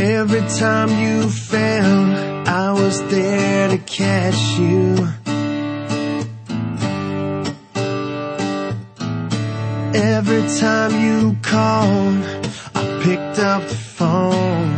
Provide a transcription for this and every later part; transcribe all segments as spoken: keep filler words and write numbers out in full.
Every time you fell, I was there to catch you. Every time you called, I picked up the phone.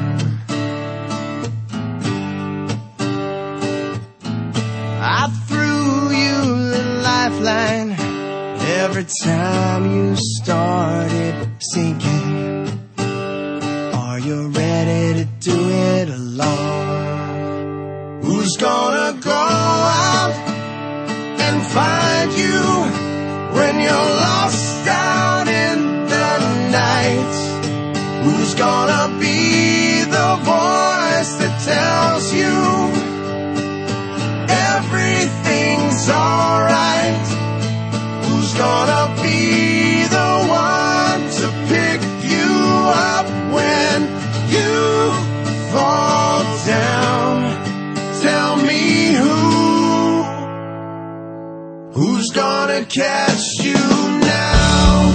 I threw you the lifeline every time you started sinking. Are you ready to do it alone? Who's gonna go out and find you when you're lost out in the night? Who's gonna be the voice that tells you everything's alright? Who's gonna be the one to pick you up when you fall down? Tell me who, who's gonna catch you now?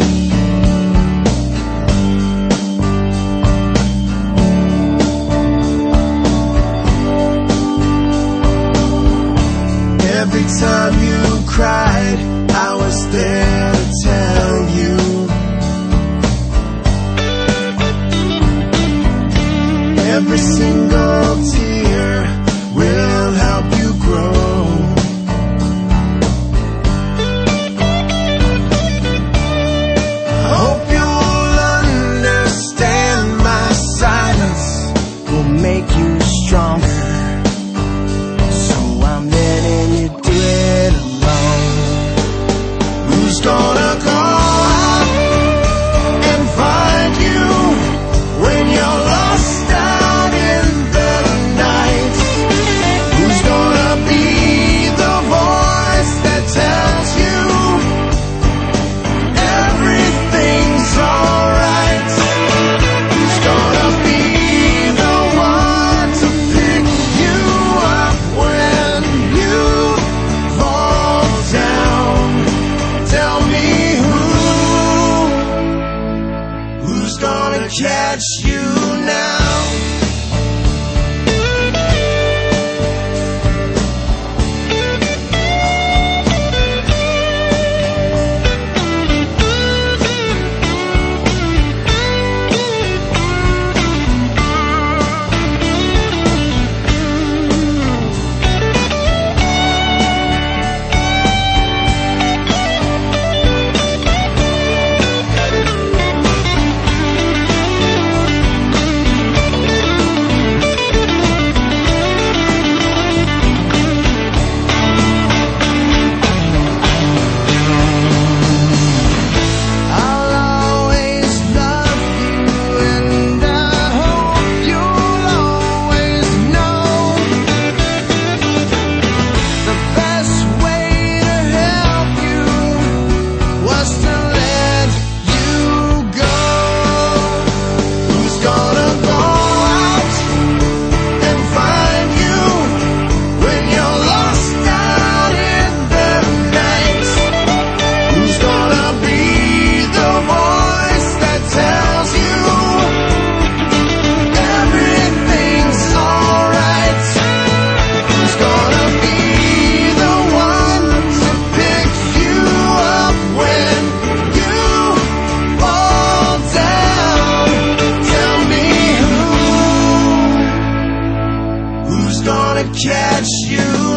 Every time you cried, I was there to tell you. Every single tear will help you grow. I hope you'll understand my silence will make you stronger. So I'm letting you do it alone. Who's gonna go out and find you when you're lost out in the night? Who's gonna be the voice that tells you everything's alright? Who's gonna be the one to pick you up when you fall down? Tell me who, who's gonna catch you now? I'll always love you, and I hope you'll always know the best way to help you was to let you go. Who's gonna go out and find you when you're lost out in the night? Who's gonna be the voice that tells you everything's alright? Who's gonna be the one to pick you up when you fall down? Tell me who, who's gonna catch you